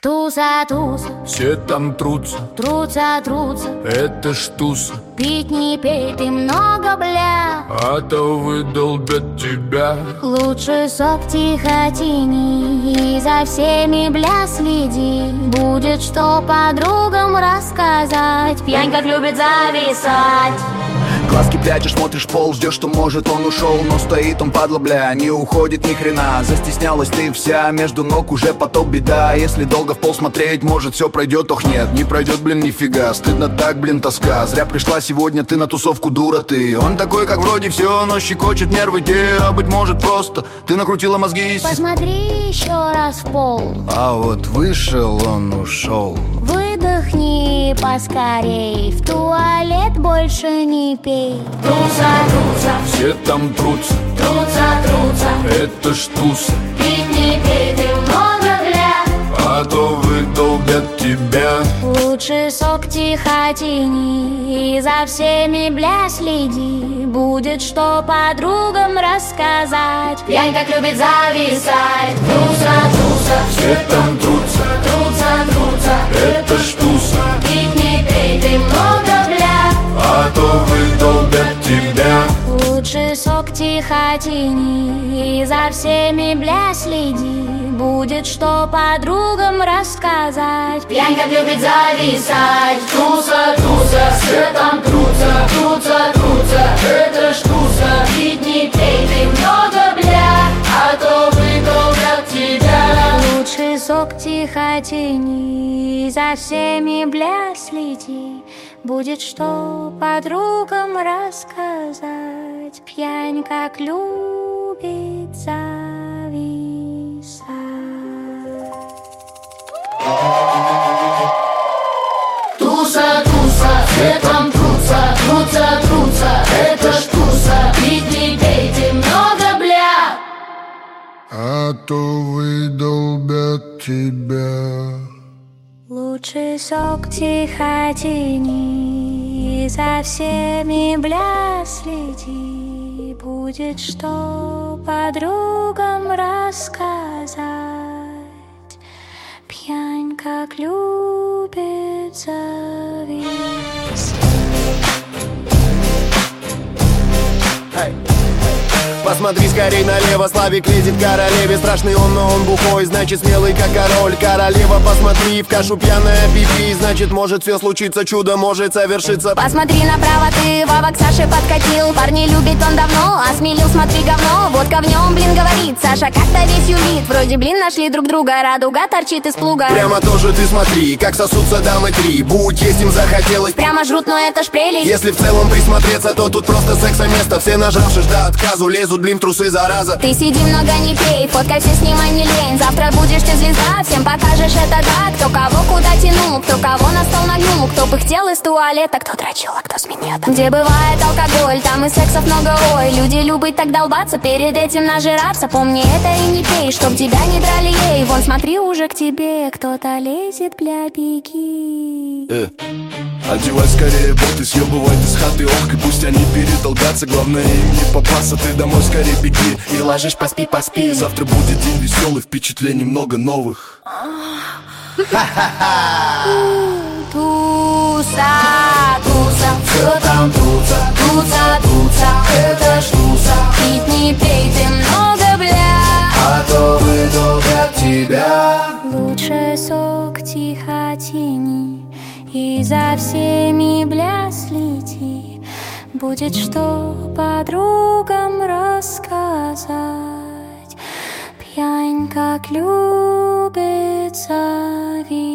Туса, туса, все там трутся, трутся, трутся. это ж туса. Пить не пей, ты много, бля. А то выдолбят тебя. Лучше сок тихо тяни и за всеми, бля, следи. Будет что подругам рассказать. Пьянь как любит зависать. Глазки прячешь, смотришь в пол, ждешь, что может он ушел. Но стоит он, падла, бля, не уходит ни хрена. Застеснялась ты вся, между ног уже поток беда. Если долго в пол смотреть, может все пройдет, ох нет, не пройдет, блин, нифига. Стыдно так, блин, тоска. Зря пришла сегодня ты на тусовку, дура ты. Он такой, как вроде все, но щекочет нервы те. А быть может просто ты накрутила мозги. Посмотри еще раз в пол. А вот вышел он, ушел. Выдохни поскорей, в туалет больше не пей. Туса, туса, Все там трутся, трутся, трутся. это ж туса. Пить не пей, ты много, бля. А то выдолбят тебя. Лучше сок тихо тяни и за всеми, бля, следи. Будет что подругам рассказать. Пьянь как любит зависать. Туса, туса, Все там трутся, трутся, трутся. это ж туса. Пить не пей, ты много, бля. А то выдолбят тебя. Лучше сок тихо тяни и за всеми, бля, следи. Будет что подругам рассказать. Пьянь как любит зависать. Туса, туса, все там трутся, трутся, трутся. Это ж туса. Пить не пей, ты много, бля. А то выдолбят тебя. Лучше сок тихо тяни и за всеми, бля, следи. Будет что подругам рассказать. Пьянь как любит зависать. Туса, туса, все там трутся, трутся, трутся. Это ж туса. Пить не пейте много, бля. А то выдолбят тебя. Лучше сок тихо тяни и за всеми, бля, следи. Будет что подругам рассказать. Пьянь как любит зависать. Посмотри скорей налево, Славик лезет к королеве. Страшный он, но он бухой, значит смелый как король. Королева, посмотри, в кашу пьяная пипи. Значит может все случиться, чудо может совершиться. Посмотри направо, ты Вова к Саше подкатил. Парни любит он давно, осмелил, смотри говно. Водка в нем, блин, говорит, Саша как-то весь юлит. Вроде, блин, нашли друг друга, радуга торчит из плуга. Прямо тоже ты смотри, как сосутся дамы три. Будь есть им захотелось, Прямо жрут, но это ж прелесть. если в целом присмотреться, то тут просто секса место. Все нажавшись до отказу, лезут, блин, в трусы, зараза. Ты сиди, много не пей, фоткайся, снимай, не лень. Завтра будешь ты звезда, всем покажешь это да. Кто кого куда тянул, кто кого на стол нагнул. Кто пыхтел из туалета, кто дрочил, а кто с минета. Где бывает алкоголь, там и сексов много, ой. Люди любят так долбаться, перед этим нажираться. Помни это и не пей, чтоб тебя не драли, ей. Вон смотри, уже к тебе кто-то лезет, бля, беги. Одевай скорее боты, съебывай из хаты. Ох, и пусть они перетолкаться, главное им не попасться. Ты домой скорее беги и ложись, поспи, поспи. Завтра будет день веселый, впечатлений много новых. Туса, туса, все там туса, туса, туса. Это ж туса. Пить не пей, ты много, бля. А то выдолбят тебя. Лучше сок тихо тяни и за всеми, бля, следи. Будет что подругам рассказать. Пьянь как любит зависать.